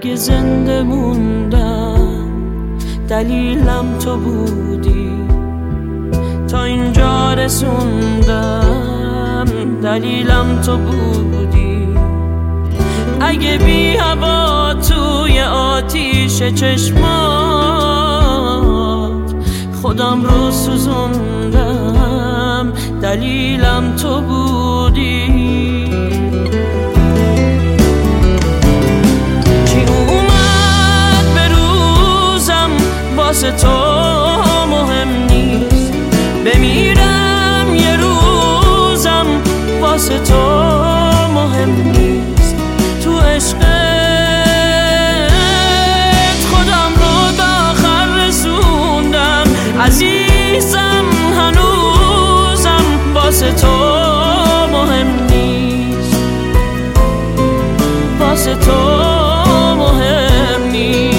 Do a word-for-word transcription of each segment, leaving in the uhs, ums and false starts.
اگه زنده موندم دلیلم تو بودی، تا اینجا رسوندم دلیلم تو بودی. اگه بی هوا توی آتیش چشمات خودم رو سوزوندم دلیلم تو بودی. چی اومد به روزم واسه تو مهم نیست، بمیرم یه روزم واسه تو مهم نیست. تو عشقت خودم رو به آخر رسوندم، عزیزم هنوزم واسه تو مهم نیست، واسه تو مهم نیست.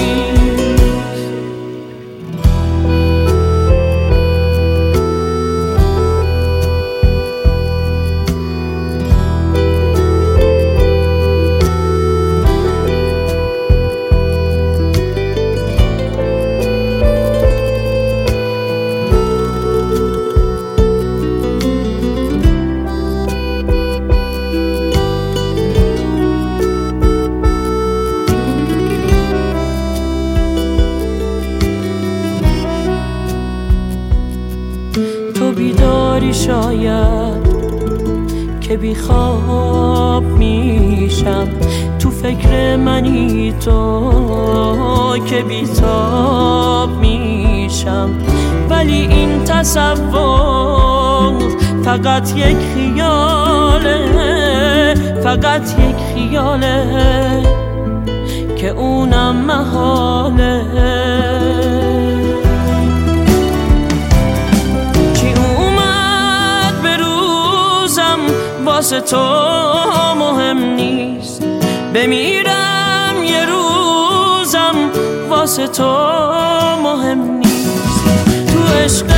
تو بیداری شاید که بی خواب میشم، تو فکر منی تو که بی تاب میشم. ولی این تصور فقط یک خیاله، فقط یک خیاله که اونم محاله. واسه تو مهم نیست، بمیرم یه روزم واسه تو مهم نیست. تو عشقت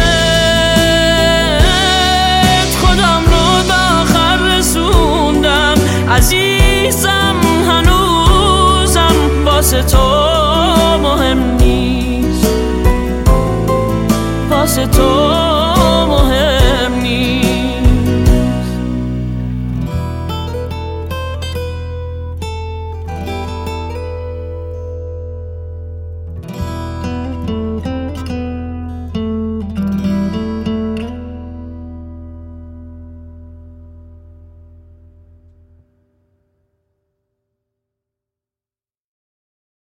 خودم رو به آخر رسوندم، عزیزم هنوزم واسه تو مهم نیست، واسه تو